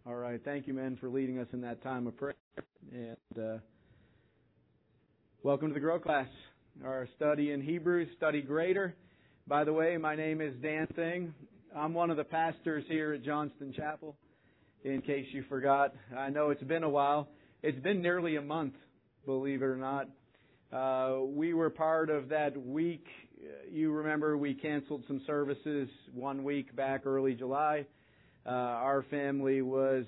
All right. Thank you, men, for leading us in that time of prayer. And welcome to the Grow Class, our study in Hebrews, study greater. By the way, my name is Dan Thing. I'm one of the pastors here at Johnston Chapel, in case you forgot. I know it's been a while. It's been nearly a month, believe it or not. We were part of that week. You remember we canceled some services 1 week back early July. Our family was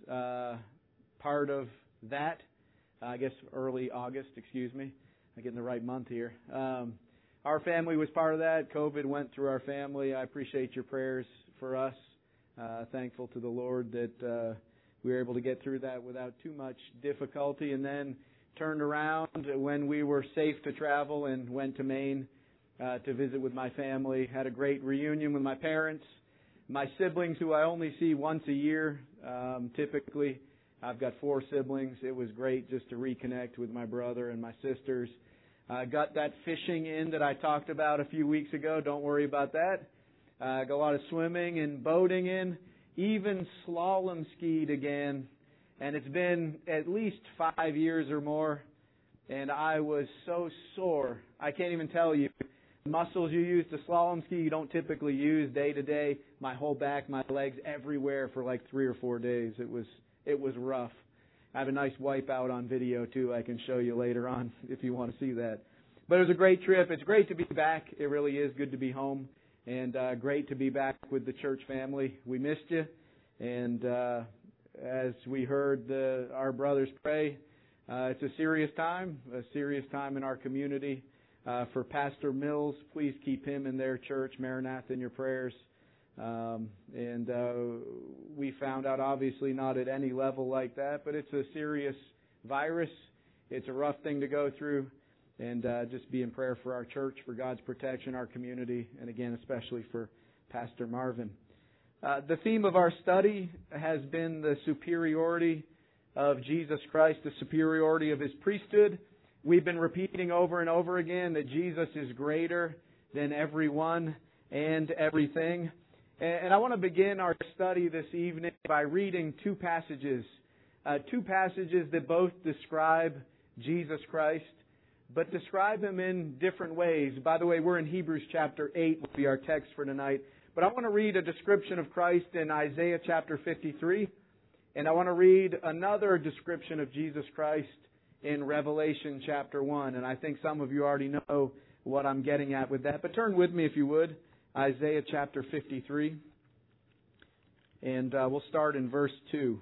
part of that. I guess early August, excuse me. I'm getting the right month here. Our family was part of that. COVID went through our family. I appreciate your prayers for us. Thankful to the Lord that we were able to get through that without too much difficulty. And then turned around when we were safe to travel and went to Maine to visit with my family. Had a great reunion with my parents. My siblings, who I only see once a year, typically. I've got 4 siblings. It was great just to reconnect with my brother and my sisters. Got that fishing in that I talked about a few weeks ago. Don't worry about that. Got a lot of swimming and boating in. Even slalom skied again. And it's been at least 5 years or more. And I was so sore. I can't even tell you. Muscles you use to slalom ski you don't typically use day to day. My whole back, my legs, everywhere for like 3 or 4 days. It was rough. I have a nice wipeout on video too. I can show you later on if you want to see that. But it was a great trip. It's great to be back. It really is good to be home, and great to be back with the church family. We missed you, and as we heard our brothers pray, it's a serious time in our community. For Pastor Mills, please keep him in their church, Maranatha, in your prayers. And we found out, obviously, not at any level like that, but it's a serious virus. It's a rough thing to go through. And just be in prayer for our church, for God's protection, our community, and again, especially for Pastor Marvin. The theme of our study has been the superiority of Jesus Christ, the superiority of His priesthood. We've been repeating over and over again that Jesus is greater than everyone and everything. And I want to begin our study this evening by reading 2 passages. 2 passages that both describe Jesus Christ, but describe Him in different ways. By the way, we're in Hebrews chapter 8, will be our text for tonight. But I want to read a description of Christ in Isaiah chapter 53. And I want to read another description of Jesus Christ in Revelation chapter 1. And I think some of you already know what I'm getting at with that. But turn with me, if you would, Isaiah chapter 53. And we'll start in verse 2.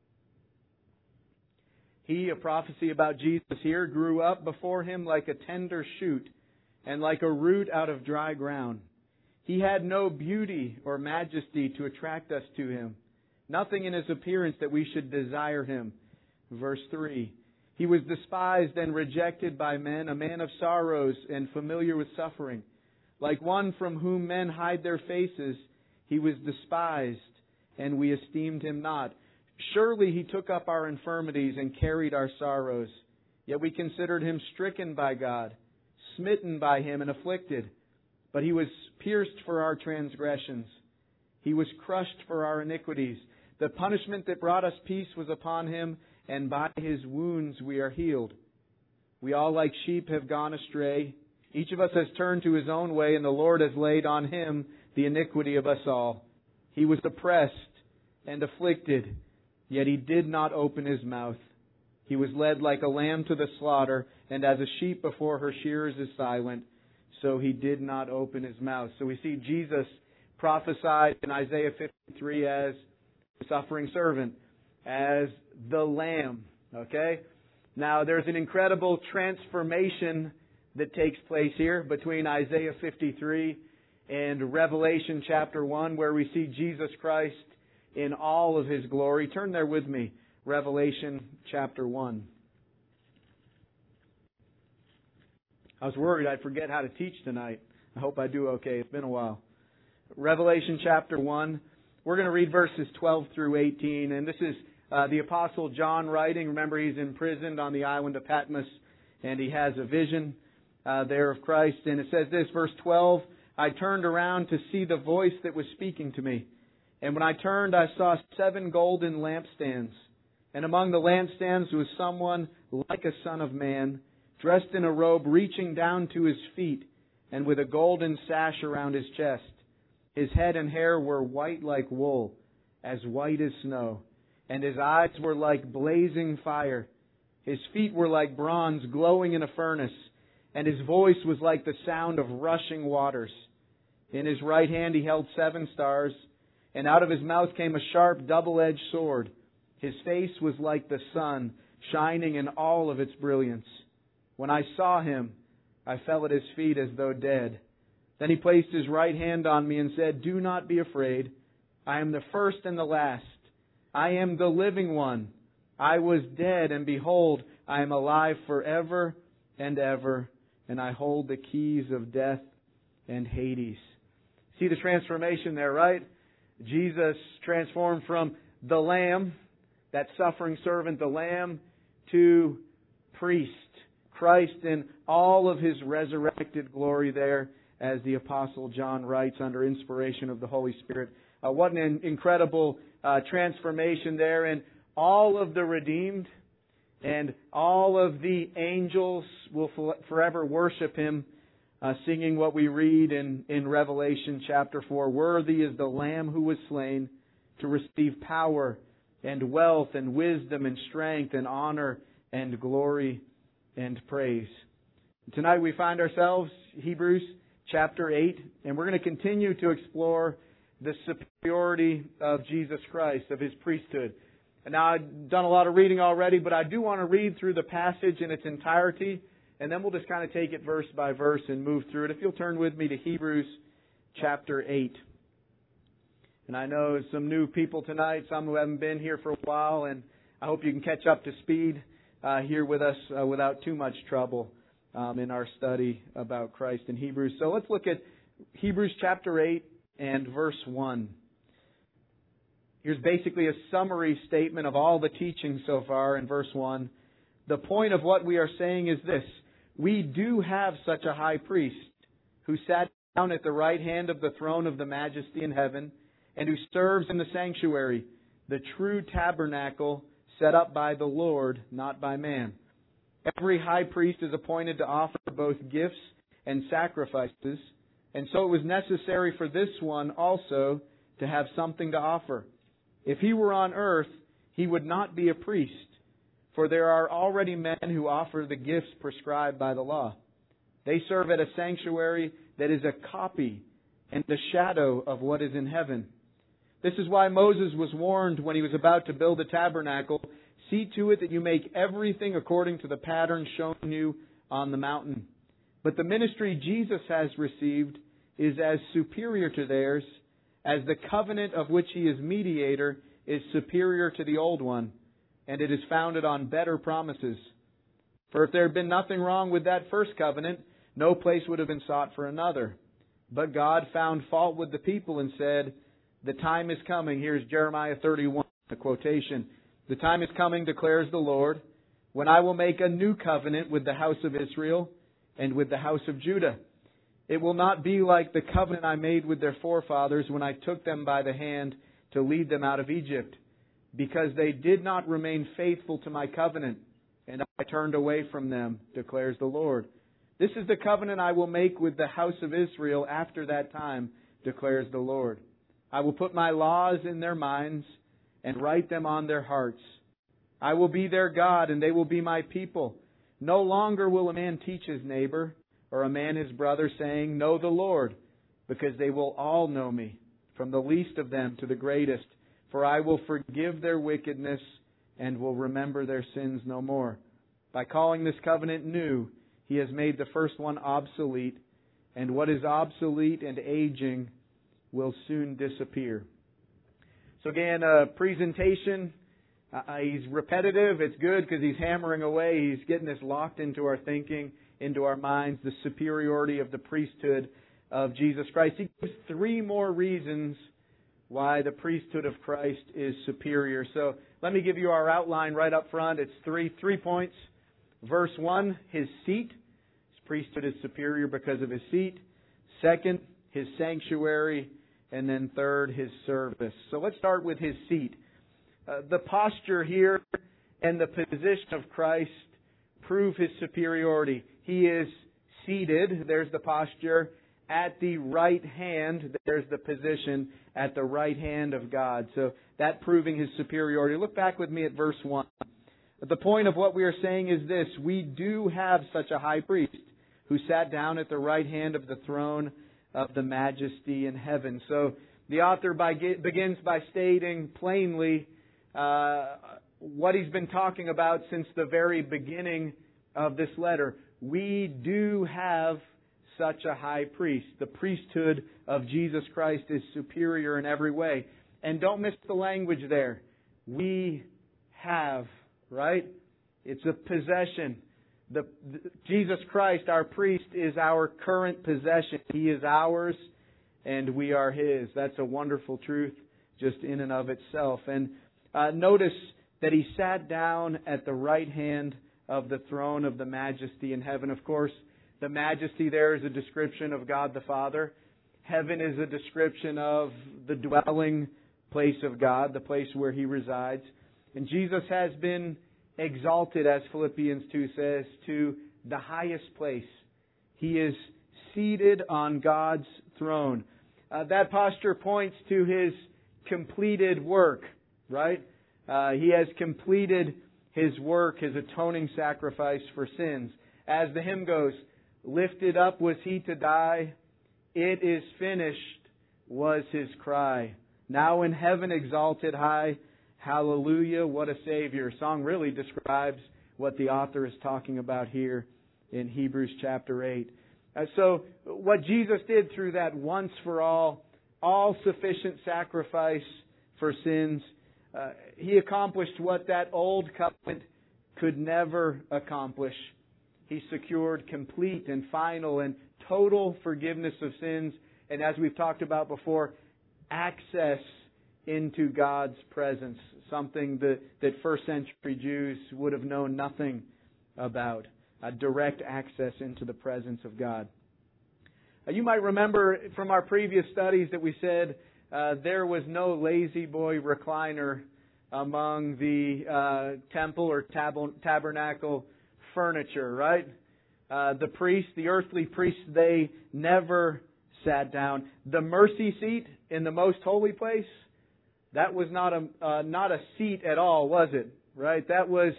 He, a prophecy about Jesus here, grew up before Him like a tender shoot and like a root out of dry ground. He had no beauty or majesty to attract us to Him, nothing in His appearance that we should desire Him. Verse 3. He was despised and rejected by men, a man of sorrows and familiar with suffering. Like one from whom men hide their faces, He was despised, and we esteemed Him not. Surely He took up our infirmities and carried our sorrows. Yet we considered Him stricken by God, smitten by Him and afflicted. But He was pierced for our transgressions. He was crushed for our iniquities. The punishment that brought us peace was upon Him, and by His wounds we are healed. We all like sheep have gone astray. Each of us has turned to his own way, and the Lord has laid on Him the iniquity of us all. He was oppressed and afflicted, yet He did not open His mouth. He was led like a lamb to the slaughter, and as a sheep before her shearers is silent, so He did not open His mouth. So we see Jesus prophesied in Isaiah 53 as the suffering servant, as the Lamb. Okay? Now, there's an incredible transformation that takes place here between Isaiah 53 and Revelation chapter 1, where we see Jesus Christ in all of His glory. Turn there with me. Revelation chapter 1. I was worried I'd forget how to teach tonight. I hope I do okay. It's been a while. Revelation chapter 1. We're going to read verses 12 through 18. And this is the Apostle John writing. Remember, he's imprisoned on the island of Patmos, and he has a vision there of Christ. And it says this, verse 12, I turned around to see the voice that was speaking to me. And when I turned, I saw 7 golden lampstands. And among the lampstands was someone like a son of man, dressed in a robe reaching down to his feet, and with a golden sash around his chest. His head and hair were white like wool, as white as snow, and his eyes were like blazing fire. His feet were like bronze glowing in a furnace, and his voice was like the sound of rushing waters. In his right hand he held 7 stars, and out of his mouth came a sharp double-edged sword. His face was like the sun, shining in all of its brilliance. When I saw him, I fell at his feet as though dead. Then he placed his right hand on me and said, "Do not be afraid. I am the first and the last. I am the living one. I was dead, and behold, I am alive forever and ever, and I hold the keys of death and Hades." See the transformation there, right? Jesus transformed from the Lamb, that suffering servant, the Lamb, to priest. Christ in all of His resurrected glory there, as the Apostle John writes under inspiration of the Holy Spirit. What an incredible transformation there. And all of the redeemed and all of the angels will forever worship Him, singing what we read in Revelation chapter 4. "Worthy is the Lamb who was slain to receive power and wealth and wisdom and strength and honor and glory and praise." Tonight we find ourselves, Hebrews chapter 8, and we're going to continue to explore the superiority of Jesus Christ, of His priesthood. And now I've done a lot of reading already, but I do want to read through the passage in its entirety, and then we'll just kind of take it verse by verse and move through it. If you'll turn with me to Hebrews chapter 8. And I know some new people tonight, some who haven't been here for a while, and I hope you can catch up to speed here with us without too much trouble in our study about Christ in Hebrews. So let's look at Hebrews chapter 8 and verse 1. Here's basically a summary statement of all the teaching so far in verse 1. The point of what we are saying is this: we do have such a high priest who sat down at the right hand of the throne of the majesty in heaven, and who serves in the sanctuary, the true tabernacle set up by the Lord, not by man. Every high priest is appointed to offer both gifts and sacrifices, and so it was necessary for this one also to have something to offer. If he were on earth, he would not be a priest, for there are already men who offer the gifts prescribed by the law. They serve at a sanctuary that is a copy and the shadow of what is in heaven. This is why Moses was warned when he was about to build the tabernacle, "See to it that you make everything according to the pattern shown you on the mountain." But the ministry Jesus has received is as superior to theirs, as the covenant of which He is mediator is superior to the old one, and it is founded on better promises. For if there had been nothing wrong with that first covenant, no place would have been sought for another. But God found fault with the people and said, "The time is coming." Here's Jeremiah 31, the quotation. "The time is coming, declares the Lord, when I will make a new covenant with the house of Israel and with the house of Judah. It will not be like the covenant I made with their forefathers when I took them by the hand to lead them out of Egypt, because they did not remain faithful to my covenant, and I turned away from them, declares the Lord. This is the covenant I will make with the house of Israel after that time, declares the Lord. I will put my laws in their minds and write them on their hearts. I will be their God, and they will be my people. No longer will a man teach his neighbor, or a man his brother, saying, 'Know the Lord,' because they will all know me, from the least of them to the greatest. For I will forgive their wickedness and will remember their sins no more. By calling this covenant new, He has made the first one obsolete, and what is obsolete and aging will soon disappear." So again, a presentation. He's repetitive. It's good because he's hammering away. He's getting this locked into our thinking, into our minds, the superiority of the priesthood of Jesus Christ. He gives 3 more reasons why the priesthood of Christ is superior. So let me give you our outline right up front. It's three points. Verse 1, His seat. His priesthood is superior because of His seat. Second, His sanctuary. and then third, His service. So let's start with His seat. The posture here and the position of Christ prove His superiority. He is seated, there's the posture, at the right hand, there's the position, at the right hand of God. So that proving His superiority. Look back with me at verse 1. The point of what we are saying is this: we do have such a high priest who sat down at the right hand of the throne of the majesty in heaven. So the author begins by stating plainly what he's been talking about since the very beginning of this letter. We do have such a high priest. The priesthood of Jesus Christ is superior in every way. And don't miss the language there. We have, right? It's a possession. Jesus Christ, our priest, is our current possession. He is ours and we are His. That's a wonderful truth just in and of itself. And notice that He sat down at the right hand of the throne of the majesty in heaven. Of course, the majesty there is a description of God the Father. Heaven is a description of the dwelling place of God, the place where He resides. And Jesus has been exalted, as Philippians 2 says, to the highest place. He is seated on God's throne. That posture points to His completed work, right? He has completed His work, His atoning sacrifice for sins. As the hymn goes, lifted up was He to die, it is finished was His cry. Now in heaven exalted high, hallelujah, what a Savior. Song really describes what the author is talking about here in Hebrews chapter 8. So what Jesus did through that once for all sufficient sacrifice for sins, He accomplished what that old covenant could never accomplish. He secured complete and final and total forgiveness of sins, and as we've talked about before, access into God's presence, something that first century Jews would have known nothing about, a direct access into the presence of God. You might remember from our previous studies that we said there was no lazy boy recliner among the temple or tabernacle furniture, right? The priests, the earthly priests, they never sat down. The mercy seat in the most holy place, that was not a seat at all, was it? Right? That was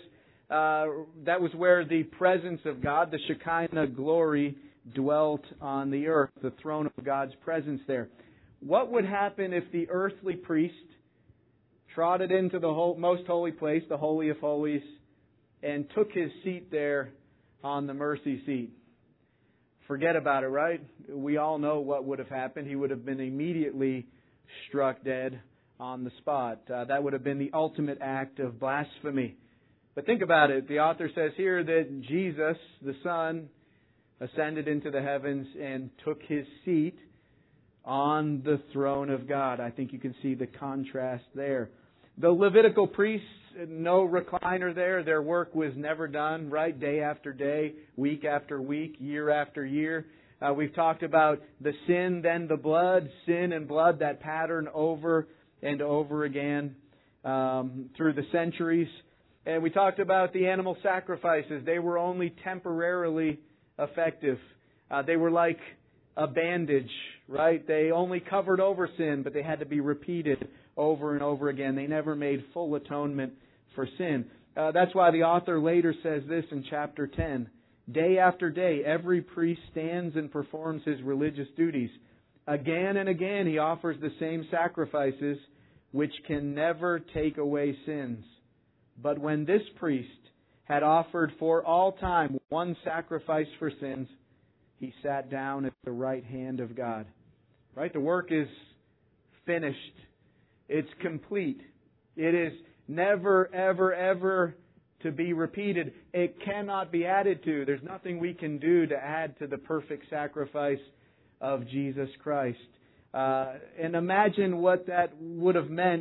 where the presence of God, the Shekinah glory, dwelt on the earth, the throne of God's presence there. What would happen if the earthly priest trotted into the most holy place, the Holy of Holies, and took his seat there on the mercy seat? Forget about it, right? We all know what would have happened. He would have been immediately struck dead on the spot. That would have been the ultimate act of blasphemy. But think about it. The author says here that Jesus, the Son, ascended into the heavens and took His seat on the throne of God. I think you can see the contrast there. The Levitical priests, no recliner there. Their work was never done, right? Day after day, week after week, year after year. We've talked about the sin, then the blood, sin and blood, that pattern over and over again through the centuries. And we talked about the animal sacrifices. They were only temporarily effective. They were like a bandage, right? They only covered over sin, but they had to be repeated over and over again. They never made full atonement for sin. That's why the author later says this in chapter 10. Day after day, every priest stands and performs his religious duties. Again and again, he offers the same sacrifices which can never take away sins. But when this priest had offered for all time one sacrifice for sins, He sat down at the right hand of God. Right? The work is finished. It's complete. It is never, ever, ever to be repeated. It cannot be added to. There's nothing we can do to add to the perfect sacrifice of Jesus Christ. And imagine what that would have meant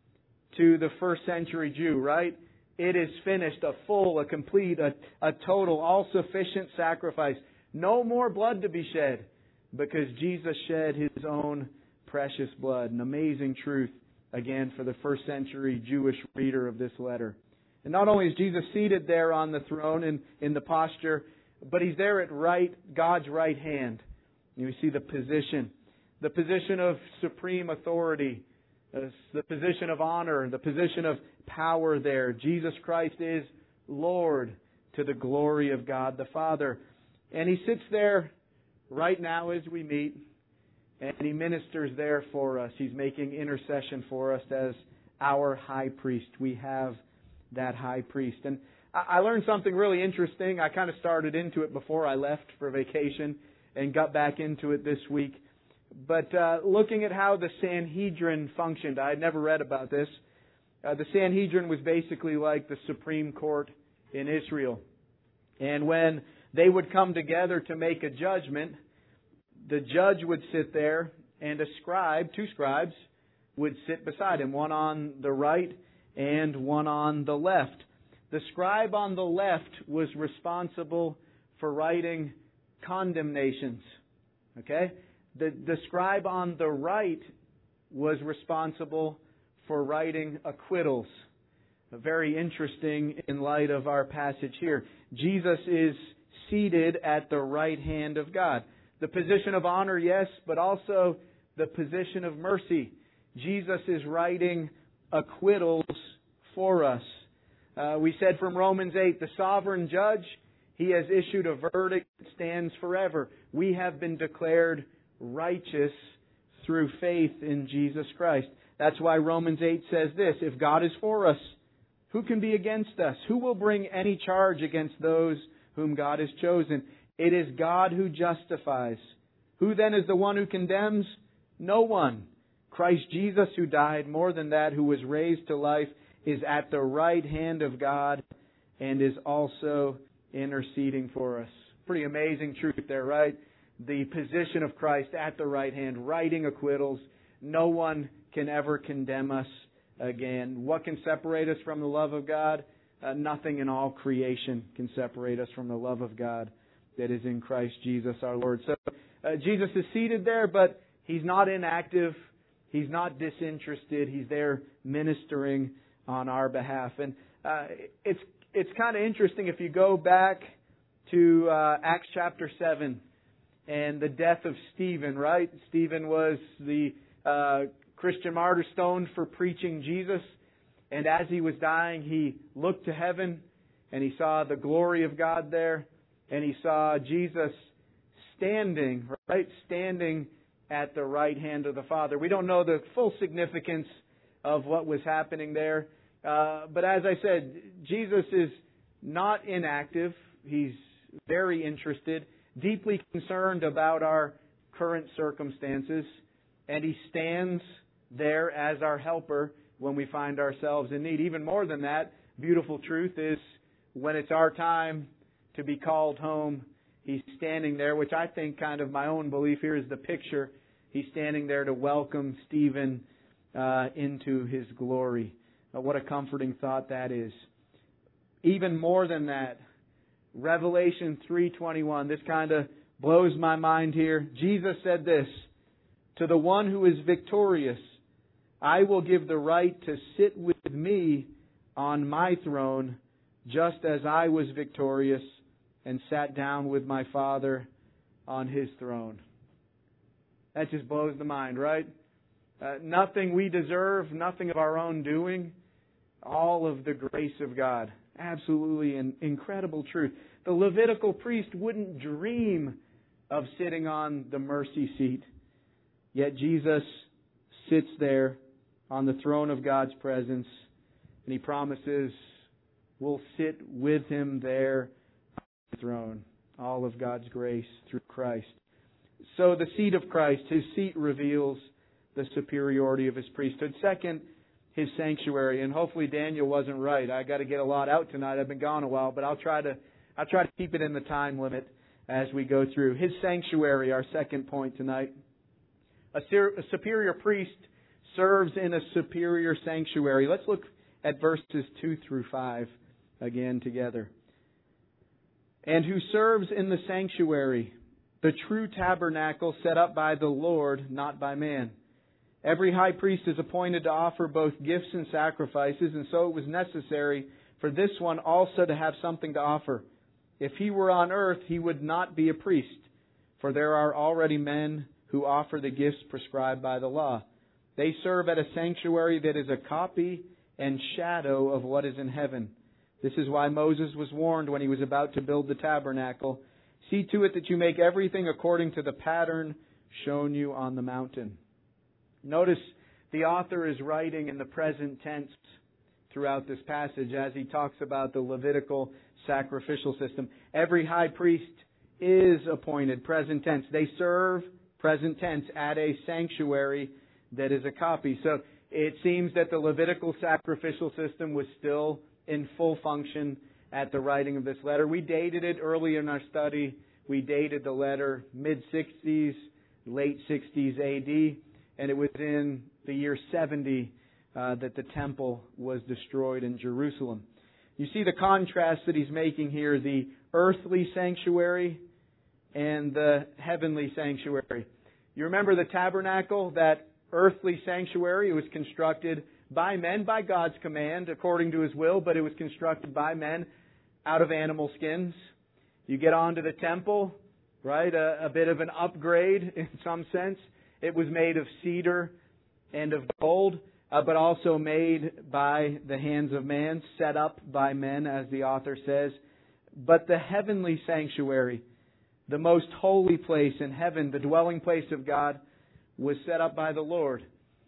to the first century Jew, right? It is finished, a full, a complete, a total, all-sufficient sacrifice. No more blood to be shed, because Jesus shed His own precious blood. An amazing truth, again, for the first century Jewish reader of this letter. And not only is Jesus seated there on the throne in the posture, but He's there at God's right hand. And we see the position of supreme authority, the position of honor, the position of power there. Jesus Christ is Lord, to the glory of God the Father. And He sits there right now as we meet, and He ministers there for us. He's making intercession for us as our high priest. We have that high priest. And I learned something really interesting. I kind of started into it before I left for vacation and got back into it this week. But looking at how the Sanhedrin functioned, I had never read about this. The Sanhedrin was basically like the Supreme Court in Israel. And when they would come together to make a judgment, the judge would sit there and two scribes, would sit beside him, one on the right and one on the left. The scribe on the left was responsible for writing condemnations. Okay? The scribe on the right was responsible for writing acquittals. Very interesting in light of our passage here. Jesus is seated at the right hand of God. The position of honor, yes, but also the position of mercy. Jesus is writing acquittals for us. We said from Romans 8, the sovereign judge, He has issued a verdict that stands forever. We have been declared righteous through faith in Jesus Christ. That's why Romans 8 says this, if God is for us, who can be against us? Who will bring any charge against those whom God has chosen? It is God who justifies. Who then is the one who condemns? No one. Christ Jesus, who died, more than that, who was raised to life, is at the right hand of God and is also interceding for us. Pretty amazing truth there, right? The position of Christ at the right hand, writing acquittals. No one can ever condemn us again. What can separate us from the love of God? Nothing in all creation can separate us from the love of God that is in Christ Jesus our Lord. So Jesus is seated there, but He's not inactive. He's not disinterested. He's there ministering on our behalf. And it's kind of interesting if you go back to Acts chapter 7 and the death of Stephen, right? Stephen was the Christian martyr stoned for preaching Jesus. And as he was dying, he looked to heaven and he saw the glory of God there. And he saw Jesus standing, right? Standing at the right hand of the Father. We don't know the full significance of what was happening there. But as I said, Jesus is not inactive. He's very interested, deeply concerned about our current circumstances. And He stands there as our helper when we find ourselves in need. Even more than that, beautiful truth is when it's our time to be called home, He's standing there, which I think kind of my own belief here is the picture. He's standing there to welcome Stephen into His glory. What a comforting thought that is. Even more than that, Revelation 3:21, this kind of blows my mind here. Jesus said this, to the one who is victorious, I will give the right to sit with me on my throne, just as I was victorious and sat down with my Father on His throne. That just blows the mind, right? Nothing we deserve, nothing of our own doing, all of the grace of God. Absolutely an incredible truth. The Levitical priest wouldn't dream of sitting on the mercy seat. Yet Jesus sits there on the throne of God's presence, and He promises we'll sit with Him there on the throne. All of God's grace through Christ. So the seat of Christ, His seat reveals the superiority of His priesthood. Second, His sanctuary. And hopefully Daniel wasn't right. I got to get a lot out tonight. I've been gone a while, but I'll try to keep it in the time limit as we go through. His sanctuary, our second point tonight. A superior priest serves in a superior sanctuary. Let's look at verses 2 through 5 again together. And who serves in the sanctuary, the true tabernacle set up by the Lord, not by man. Every high priest is appointed to offer both gifts and sacrifices, and so it was necessary for this one also to have something to offer. If he were on earth, he would not be a priest, for there are already men who offer the gifts prescribed by the law. They serve at a sanctuary that is a copy and shadow of what is in heaven. This is why Moses was warned when he was about to build the tabernacle. See to it that you make everything according to the pattern shown you on the mountain. Notice the author is writing in the present tense throughout this passage as he talks about the Levitical sacrificial system. Every high priest is appointed, present tense. They serve, present tense, at a sanctuary that is a copy. So it seems that the Levitical sacrificial system was still in full function at the writing of this letter. We dated it early in our study. We dated the letter mid-60s, late 60s AD, and it was in the year 70 that the temple was destroyed in Jerusalem. You see the contrast that he's making here, the earthly sanctuary and the heavenly sanctuary. You remember the tabernacle, that earthly sanctuary? It was constructed by men, by God's command, according to His will, but it was constructed by men out of animal skins. You get onto the temple, right? A bit of an upgrade in some sense. It was made of cedar and of gold, but also made by the hands of man, set up by men, as the author says. But the heavenly sanctuary, the most holy place in heaven, the dwelling place of God, was set up by the Lord.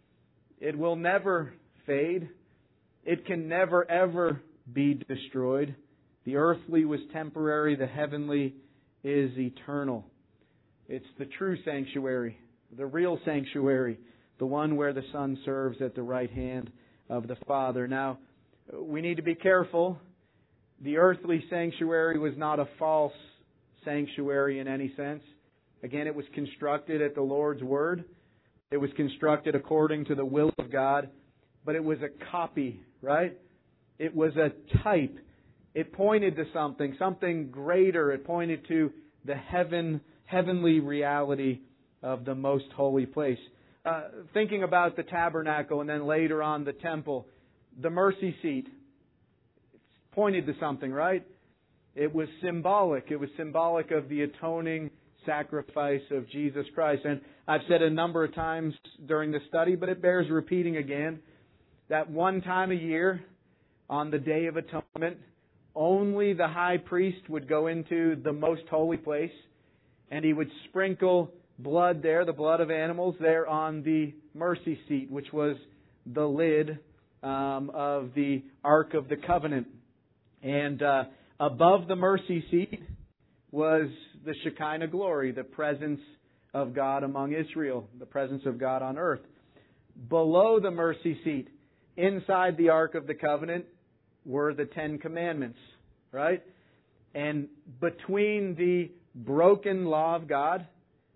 It will never fade. It can never, ever be destroyed. The earthly was temporary. The heavenly is eternal. It's the true sanctuary, the real sanctuary, the one where the Son serves at the right hand of the Father. Now, we need to be careful. The earthly sanctuary was not a false sanctuary in any sense. Again, it was constructed at the Lord's Word. It was constructed according to the will of God. But it was a copy, right? It was a type. It pointed to something greater. It pointed to the heavenly reality of the most holy place. Thinking about the tabernacle and then later on the temple, the mercy seat, it pointed to something, right? It was symbolic. It was symbolic of the atoning sacrifice of Jesus Christ. And I've said a number of times during the study, but it bears repeating again, that one time a year on the Day of Atonement, only the high priest would go into the most holy place, and he would sprinkle blood there, the blood of animals, there on the mercy seat, which was the lid of the Ark of the Covenant. And above the mercy seat was the Shekinah glory, the presence of God among Israel, the presence of God on earth. Below the mercy seat, inside the Ark of the Covenant, were the Ten Commandments, right? And between the broken law of God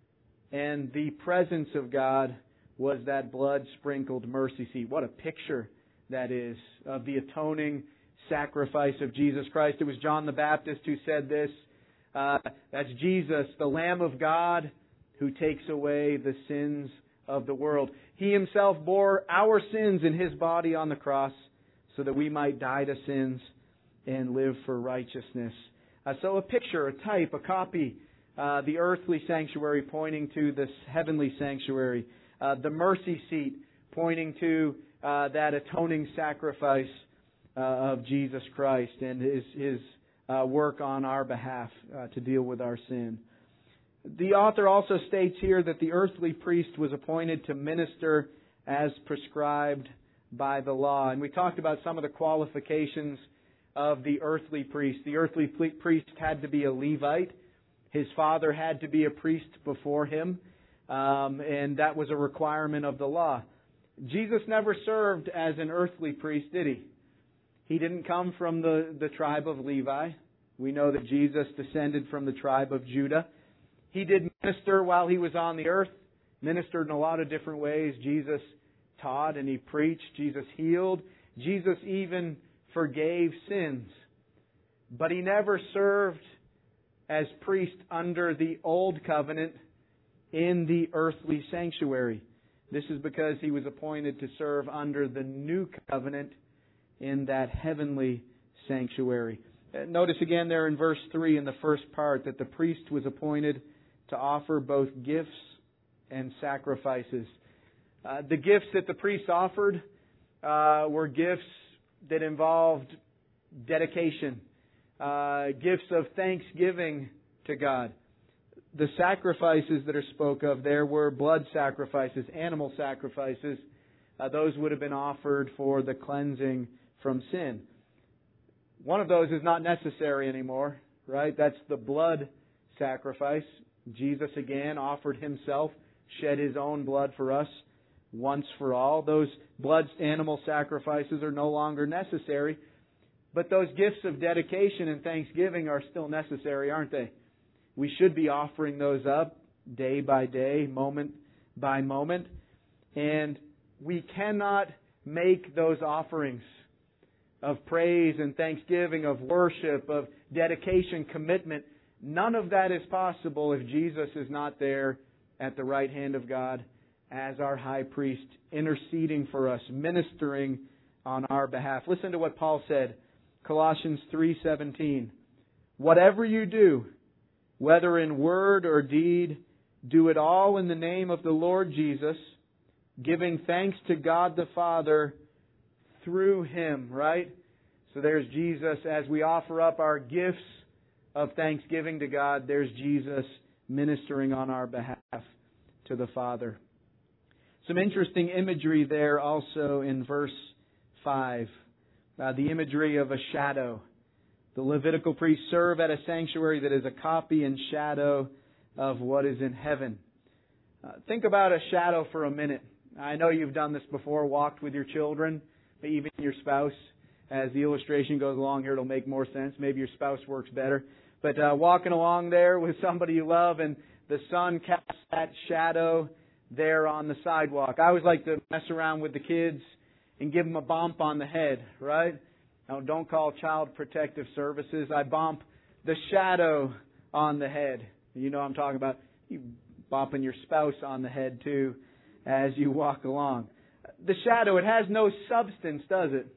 and the presence of God was that blood-sprinkled mercy seat. What a picture that is of the atoning sacrifice of Jesus Christ. It was John the Baptist who said this. That's Jesus, the Lamb of God, who takes away the sins of the world. He Himself bore our sins in His body on the cross so that we might die to sins and live for righteousness. So a picture, a type, a copy, the earthly sanctuary pointing to this heavenly sanctuary, the mercy seat pointing to that atoning sacrifice of Jesus Christ and His work on our behalf to deal with our sin. The author also states here that the earthly priest was appointed to minister as prescribed by the law. And we talked about some of the qualifications of the earthly priest. The earthly priest had to be a Levite. His father had to be a priest before him. And that was a requirement of the law. Jesus never served as an earthly priest, did He? He didn't come from the tribe of Levi. We know that Jesus descended from the tribe of Judah. He did minister while He was on the earth, ministered in a lot of different ways. Jesus taught and He preached. Jesus healed. Jesus even forgave sins. But He never served as priest under the old covenant in the earthly sanctuary. This is because He was appointed to serve under the new covenant in that heavenly sanctuary. Notice again there in verse 3 in the first part that the priest was appointed to offer both gifts and sacrifices. The gifts that the priests offered were gifts that involved dedication, gifts of thanksgiving to God. The sacrifices that are spoke of there were blood sacrifices, animal sacrifices. Those would have been offered for the cleansing from sin. One of those is not necessary anymore, right? That's the blood sacrifice. Jesus again offered Himself, shed His own blood for us once for all. Those blood animal sacrifices are no longer necessary. But those gifts of dedication and thanksgiving are still necessary, aren't they? We should be offering those up day by day, moment by moment. And we cannot make those offerings of praise and thanksgiving, of worship, of dedication, commitment. None of that is possible if Jesus is not there at the right hand of God as our high priest, interceding for us, ministering on our behalf. Listen to what Paul said, Colossians 3:17. Whatever you do, whether in word or deed, do it all in the name of the Lord Jesus, giving thanks to God the Father through Him, right? So there's Jesus. As we offer up our gifts of thanksgiving to God, there's Jesus ministering on our behalf to the Father. Some interesting imagery there also in verse 5. The imagery of a shadow. The Levitical priests serve at a sanctuary that is a copy and shadow of what is in heaven. Think about a shadow for a minute. I know you've done this before, walked with your children, even your spouse. As the illustration goes along here, it'll make more sense. Maybe your spouse works better. But walking along there with somebody you love and the sun casts that shadow there on the sidewalk. I always like to mess around with the kids and give them a bump on the head, right? Now, don't call Child Protective Services. I bump the shadow on the head. You know what I'm talking about. You bumping your spouse on the head too as you walk along. The shadow, it has no substance, does it?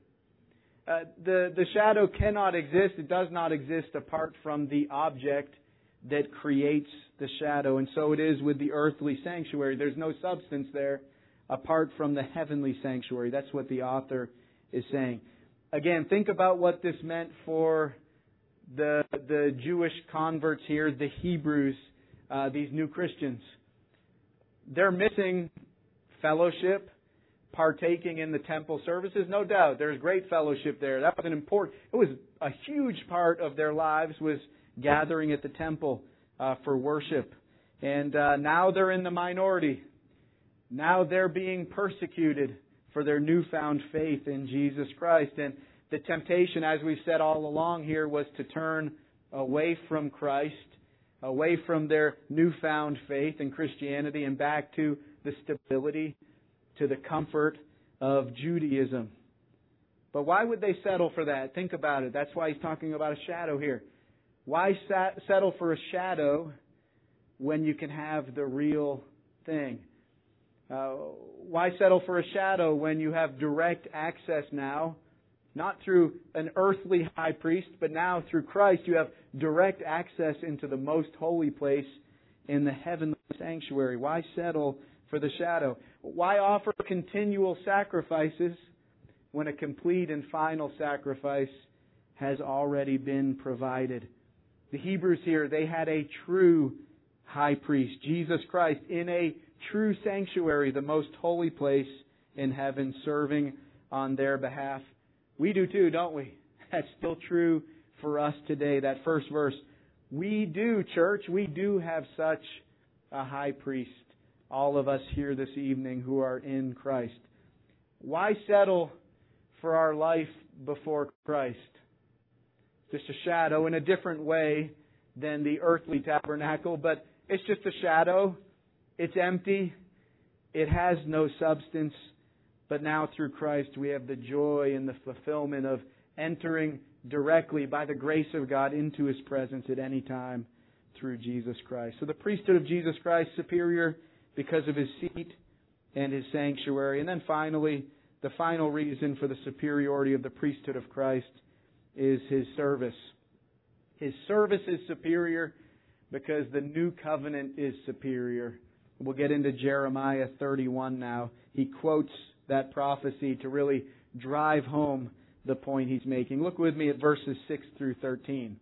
The shadow cannot exist. It does not exist apart from the object that creates the shadow. And so it is with the earthly sanctuary. There's no substance there apart from the heavenly sanctuary. That's what the author is saying. Again, think about what this meant for the Jewish converts here, the Hebrews, these new Christians. They're missing fellowship, partaking in the temple services, no doubt. There's great fellowship there. That was it was a huge part of their lives was gathering at the temple for worship. And now they're in the minority. Now they're being persecuted for their newfound faith in Jesus Christ. And the temptation, as we've said all along here, was to turn away from Christ, away from their newfound faith in Christianity and back to the stability, to the comfort of Judaism. But why would they settle for that? Think about it. That's why he's talking about a shadow here. Why settle for a shadow when you can have the real thing? Why settle for a shadow when you have direct access now, not through an earthly high priest, but now through Christ you have direct access into the most holy place in the heavenly sanctuary? Why settle for the shadow? Why offer continual sacrifices when a complete and final sacrifice has already been provided? The Hebrews here, they had a true high priest, Jesus Christ, in a true sanctuary, the most holy place in heaven, serving on their behalf. We do too, don't we? That's still true for us today. That first verse. We do, church, we do have such a high priest. All of us here this evening who are in Christ. Why settle for our life before Christ? Just a shadow in a different way than the earthly tabernacle, but it's just a shadow. It's empty. It has no substance. But now through Christ we have the joy and the fulfillment of entering directly by the grace of God into His presence at any time through Jesus Christ. So the priesthood of Jesus Christ, superior because of His seat and His sanctuary. And then finally, the final reason for the superiority of the priesthood of Christ is His service. His service is superior because the new covenant is superior. We'll get into Jeremiah 31 now. He quotes that prophecy to really drive home the point he's making. Look with me at verses 6 through 13.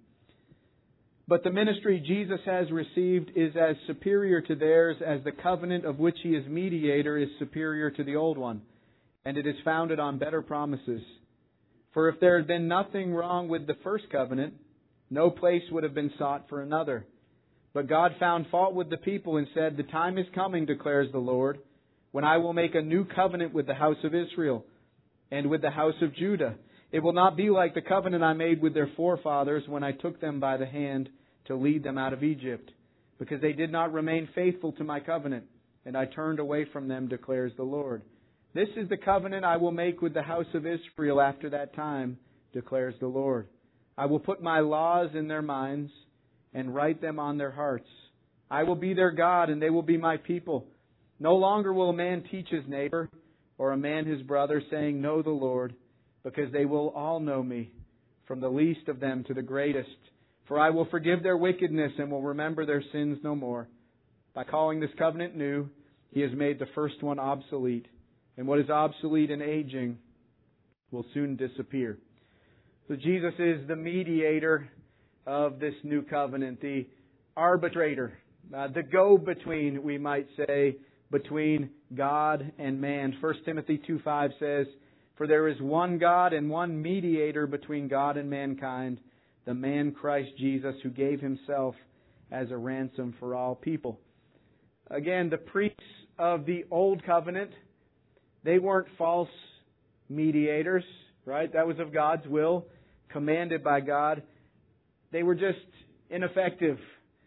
But the ministry Jesus has received is as superior to theirs as the covenant of which He is mediator is superior to the old one, and it is founded on better promises. For if there had been nothing wrong with the first covenant, no place would have been sought for another. But God found fault with the people and said, "The time is coming, declares the Lord, when I will make a new covenant with the house of Israel and with the house of Judah. It will not be like the covenant I made with their forefathers when I took them by the hand to lead them out of Egypt, because they did not remain faithful to my covenant, and I turned away from them, declares the Lord. This is the covenant I will make with the house of Israel after that time, declares the Lord. I will put my laws in their minds and write them on their hearts. I will be their God, and they will be my people. No longer will a man teach his neighbor, or a man his brother, saying, 'Know the Lord,' because they will all know me, from the least of them to the greatest. For I will forgive their wickedness and will remember their sins no more. By calling this covenant new, He has made the first one obsolete. And what is obsolete and aging will soon disappear." So Jesus is the mediator of this new covenant, the arbitrator, the go-between, we might say, between God and man. 1 Timothy 2:5 says, "For there is one God and one mediator between God and mankind, the man Christ Jesus, who gave Himself as a ransom for all people." Again, the priests of the Old Covenant, they weren't false mediators, right? That was of God's will, commanded by God. They were just ineffective,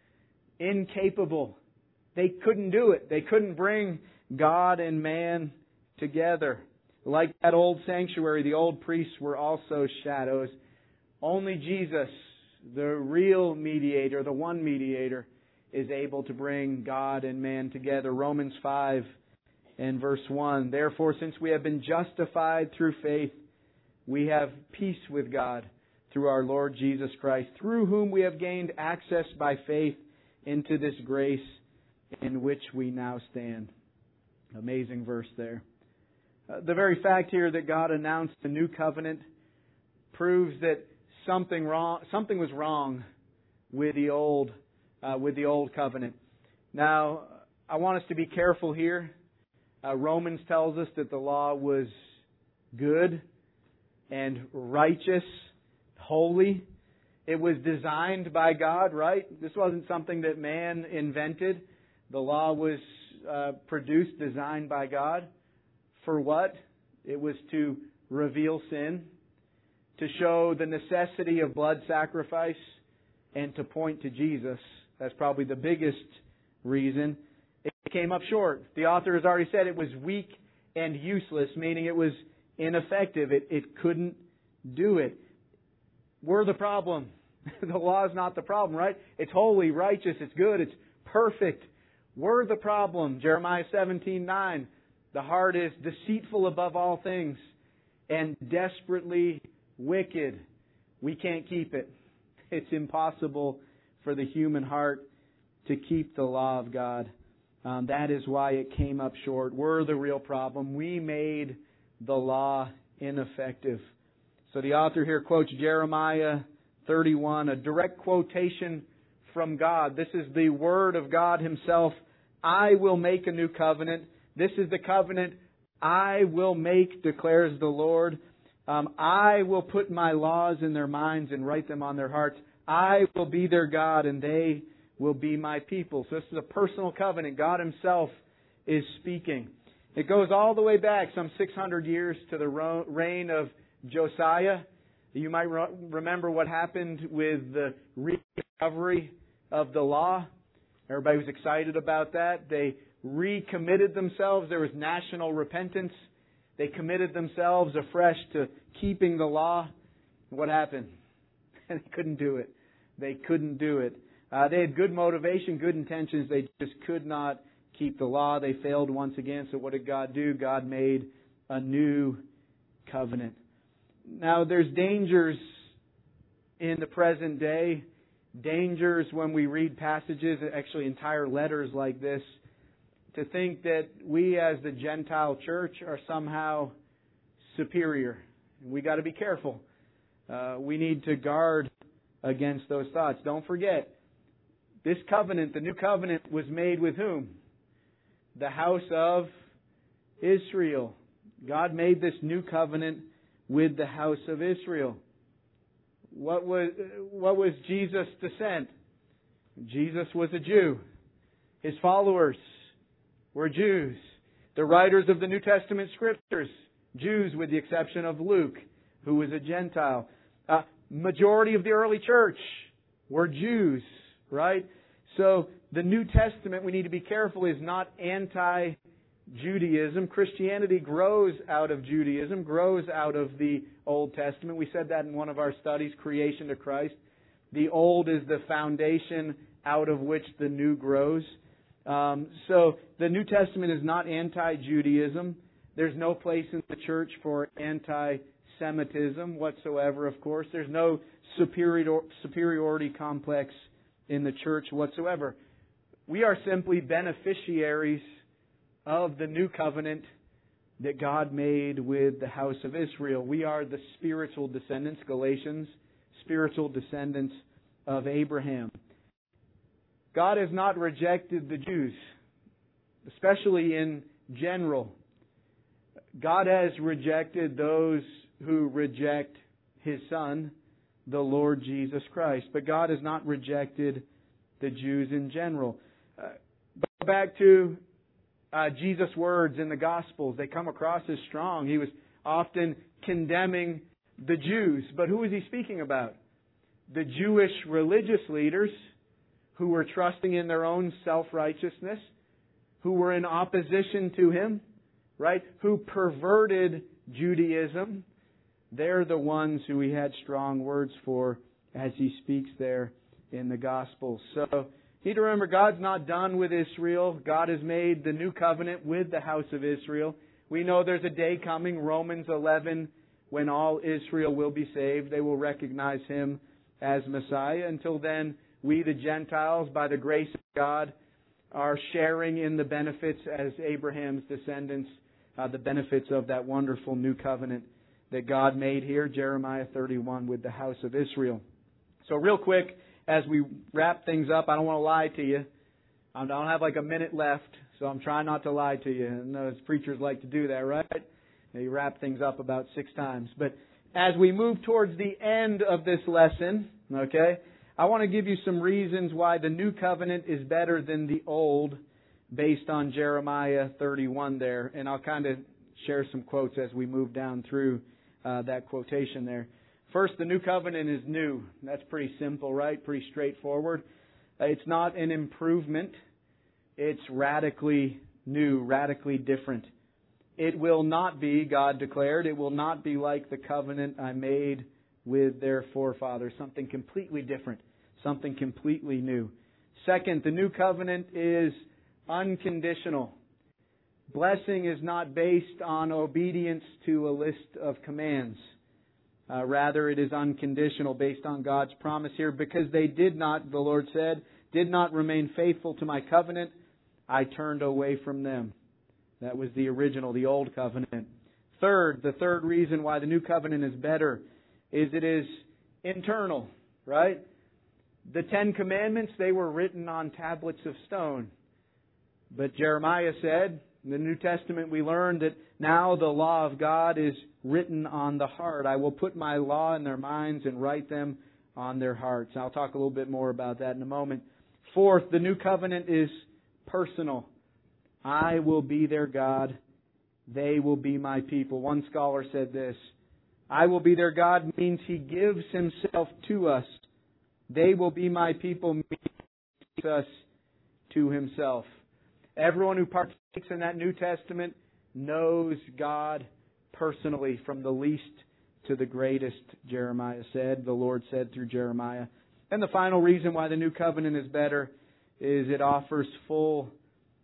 incapable. They couldn't do it. They couldn't bring God and man together. Like that old sanctuary, the old priests were also shadows. Only Jesus, the real mediator, the one mediator, is able to bring God and man together. Romans 5 and verse 1. "Therefore, since we have been justified through faith, we have peace with God through our Lord Jesus Christ, through whom we have gained access by faith into this grace in which we now stand." Amazing verse there. The very fact here that God announced the new covenant proves that something was wrong with the old covenant. Now, I want us to be careful here. Romans tells us that the law was good and righteous, holy. It was designed by God, right? This wasn't something that man invented. The law was produced, designed by God. For what? It was to reveal sin, to show the necessity of blood sacrifice, and to point to Jesus. That's probably the biggest reason. It came up short. The author has already said it was weak and useless, meaning it was ineffective. It couldn't do it. We're the problem. The law is not the problem, right? It's holy, righteous, it's good, it's perfect. We're the problem. Jeremiah 17:9. "The heart is deceitful above all things and desperately wicked." We can't keep it. It's impossible for the human heart to keep the law of God. That is why it came up short. We're the real problem. We made the law ineffective. So the author here quotes Jeremiah 31, a direct quotation from God. This is the Word of God Himself. "I will make a new covenant. This is the covenant I will make, declares the Lord. I will put my laws in their minds and write them on their hearts. I will be their God and they will be my people." So this is a personal covenant. God Himself is speaking. It goes all the way back, some 600 years, to the reign of Josiah. You might remember what happened with the rediscovery of the law. Everybody was excited about that. They recommitted themselves. There was national repentance. They committed themselves afresh to keeping the law. What happened? They couldn't do it. They couldn't do it. They had good motivation, good intentions. They just could not keep the law. They failed once again. So what did God do? God made a new covenant. Now, there's dangers in the present day, dangers when we read passages, actually entire letters like this, to think that we as the Gentile church are somehow superior. We got to be careful. We need to guard against those thoughts. Don't forget, this covenant, the new covenant, was made with whom? The house of Israel. God made this new covenant with the house of Israel. What was Jesus' descent? Jesus was a Jew. His followers were Jews. The writers of the New Testament scriptures, Jews with the exception of Luke, who was a Gentile. Majority of the early church were Jews, right? So the New Testament, we need to be careful, is not anti-Judaism. Christianity grows out of Judaism, grows out of the Old Testament. We said that in one of our studies, Creation to Christ. The Old is the foundation out of which the new grows. So the New Testament is not anti-Judaism. There's no place in the church for anti-Semitism whatsoever, of course. There's no superiority complex in the church whatsoever. We are simply beneficiaries of the new covenant that God made with the house of Israel. We are the spiritual descendants, Galatians, spiritual descendants of Abraham. God has not rejected the Jews, especially in general. God has rejected those who reject His Son, the Lord Jesus Christ. But God has not rejected the Jews in general. Go back to Jesus' words in the Gospels. They come across as strong. He was often condemning the Jews. But who was He speaking about? The Jewish religious leaders who were trusting in their own self-righteousness, who were in opposition to Him, right? Who perverted Judaism. They're the ones who He had strong words for as He speaks there in the Gospels. So, you need to remember, God's not done with Israel. God has made the new covenant with the house of Israel. We know there's a day coming, Romans 11, when all Israel will be saved. They will recognize Him as Messiah. Until then, we, the Gentiles, by the grace of God, are sharing in the benefits as Abraham's descendants, the benefits of that wonderful new covenant that God made here, Jeremiah 31, with the house of Israel. So real quick, as we wrap things up, I don't want to lie to you. I don't have like a minute left, so I'm trying not to lie to you. And those preachers like to do that, right? They wrap things up about 6 times. But as we move towards the end of this lesson, okay, I want to give you some reasons why the new covenant is better than the old based on Jeremiah 31 there. And I'll kind of share some quotes as we move down through that quotation there. First, the new covenant is new. That's pretty simple, right? Pretty straightforward. It's not an improvement. It's radically new, radically different. It will not be, God declared, it will not be like the covenant I made with their forefathers. Something completely different. Something completely new. Second, the new covenant is unconditional. Blessing is not based on obedience to a list of commands. Rather, it is unconditional, based on God's promise here. Because they did not, the Lord said, did not remain faithful to my covenant, I turned away from them. That was the original, the old covenant. Third, the third reason why the new covenant is better is it is internal, right? The 10 Commandments, they were written on tablets of stone. But Jeremiah said, in the New Testament we learned that now the law of God is written on the heart. I will put my law in their minds and write them on their hearts. I'll talk a little bit more about that in a moment. Fourth, the new covenant is personal. I will be their God. They will be my people. One scholar said this, I will be their God means He gives Himself to us. They will be my people means He gives us to Himself. Everyone who partakes in that New Testament knows God personally, from the least to the greatest, Jeremiah said, the Lord said through Jeremiah. And the final reason why the new covenant is better is it offers full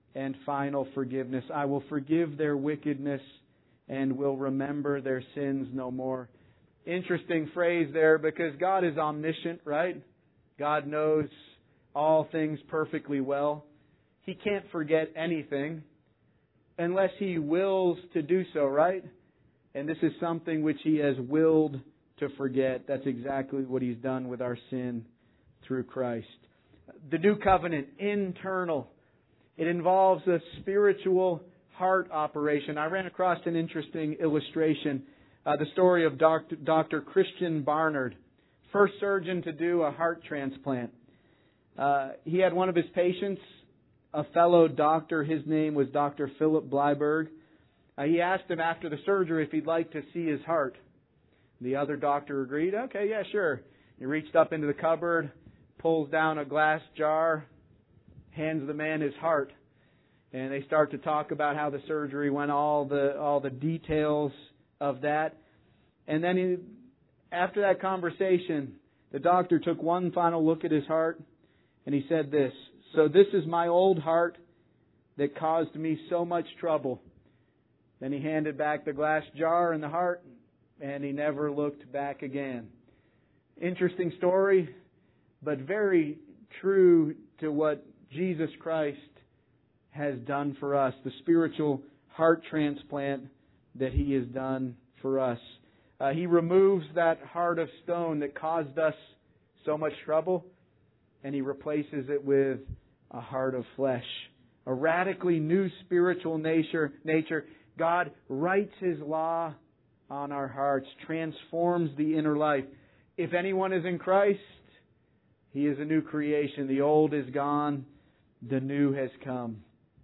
and final forgiveness. I will forgive their wickedness and will remember their sins no more. Interesting phrase there, because God is omniscient, right? God knows all things perfectly well. He can't forget anything unless He wills to do so, right? And this is something which He has willed to forget. That's exactly what He's done with our sin through Christ. The new covenant, internal. It involves a spiritual heart operation. I ran across an interesting illustration. The story of Dr. Christian Barnard, first surgeon to do a heart transplant. He had one of his patients, a fellow doctor. His name was Dr. Philip Bleiberg. He asked him after the surgery if he'd like to see his heart. The other doctor agreed. Okay, yeah, sure. He reached up into the cupboard, pulls down a glass jar, hands the man his heart. And they start to talk about how the surgery went, all the details of that. And then after that conversation, the doctor took one final look at his heart, and he said this, "So this is my old heart that caused me so much trouble." Then he handed back the glass jar and the heart, and he never looked back again. Interesting story, but very true to what Jesus Christ has done for us, the spiritual heart transplant that He has done for us. He removes that heart of stone that caused us so much trouble, and He replaces it with a heart of flesh. A radically new spiritual nature. God writes His law on our hearts, transforms the inner life. If anyone is in Christ, he is a new creation. The old is gone, the new has come.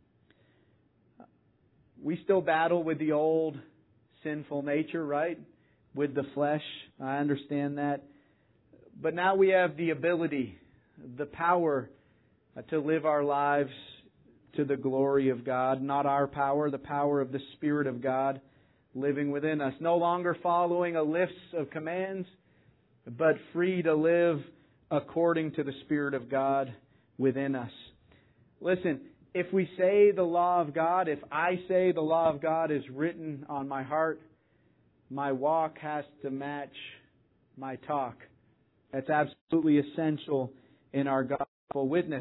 We still battle with the old sinful nature, right? With the flesh. I understand that. But now we have the ability, the power to live our lives to the glory of God. Not our power, the power of the Spirit of God living within us. No longer following a list of commands, but free to live according to the Spirit of God within us. Listen, if we say the law of God, if I say the law of God is written on my heart, my walk has to match my talk. That's absolutely essential in our gospel witness.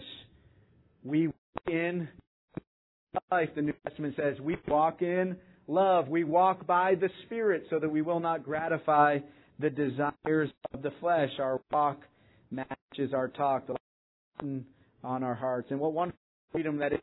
We walk in life, the New Testament says, we walk in love. We walk by the Spirit so that we will not gratify the desires of the flesh. Our walk matches our talk, the law on our hearts. And what wonderful freedom that is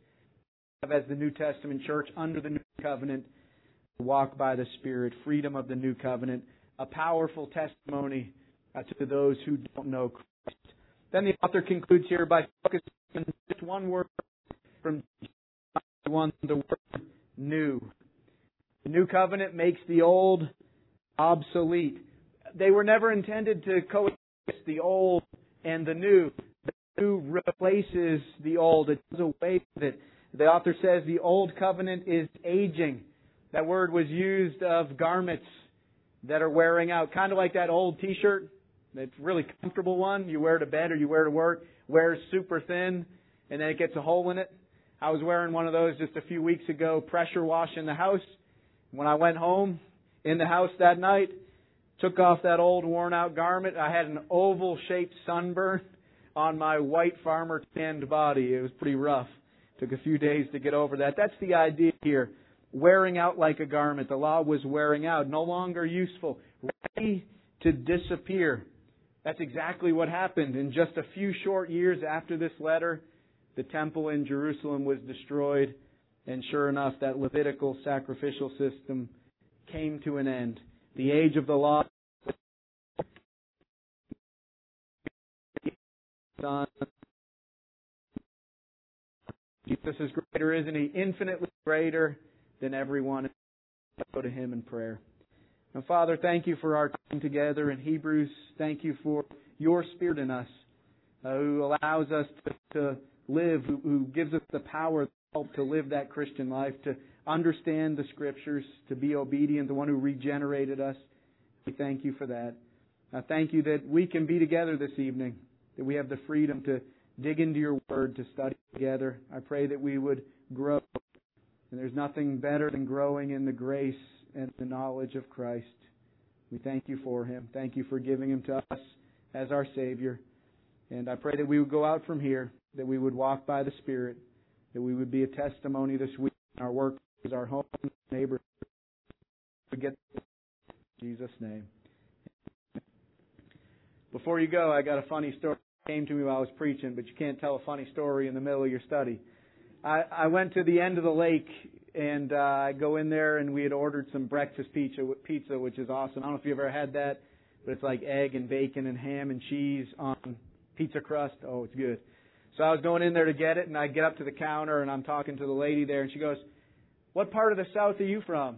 as the New Testament church under the New Covenant to walk by the Spirit. Freedom of the New Covenant. A powerful testimony to those who don't know Christ. Then the author concludes here by focusing on just one word from John 1, the word new. The New Covenant makes the old obsolete. They were never intended to coexist, the old and the new. The new replaces the old. It does away with it. The author says the old covenant is aging. That word was used of garments that are wearing out. Kind of like that old t-shirt. That's a really comfortable one. You wear to bed or you wear to work. Wears super thin and then it gets a hole in it. I was wearing one of those just a few weeks ago, pressure wash in the house. When I went home in the house that night, took off that old worn out garment, I had an oval shaped sunburn on my white farmer tanned body. It was pretty rough. Took a few days to get over that. That's the idea here. Wearing out like a garment. The law was wearing out. No longer useful. Ready to disappear. That's exactly what happened. In just a few short years after this letter, the temple in Jerusalem was destroyed. And sure enough, that Levitical sacrificial system came to an end. The age of the law. Jesus is greater, isn't He? Infinitely greater than everyone. Go to Him in prayer. And Father, thank You for our time together in Hebrews. Thank You for Your Spirit in us, who allows us to live, who gives us the power, the help to live that Christian life, to understand the Scriptures, to be obedient, the one who regenerated us. We thank You for that. I thank You that we can be together this evening, that we have the freedom to dig into Your Word, to study together. I pray that we would grow. And there's nothing better than growing in the grace and the knowledge of Christ. We thank you for Him. Thank you for giving Him to us as our Savior. And I pray that we would go out from here, that we would walk by the Spirit, that we would be a testimony this week in our work, our home, neighbor. We get in Jesus' name. Before you go, I got a funny story that came to me while I was preaching, but you can't tell a funny story in the middle of your study. I went to the end of the lake, and I go in there, and we had ordered some breakfast pizza, which is awesome. I don't know if you've ever had that, but it's like egg and bacon and ham and cheese on pizza crust. Oh, it's good. So I was going in there to get it, and I get up to the counter, and I'm talking to the lady there, and she goes, "What part of the South are you from?"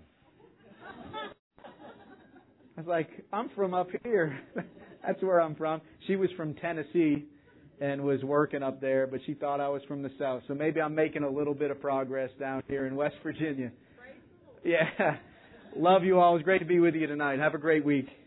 I was like, "I'm from up here." That's where I'm from. She was from Tennessee and was working up there, but she thought I was from the South. So maybe I'm making a little bit of progress down here in West Virginia. Yeah. Love you all. It was great to be with you tonight. Have a great week.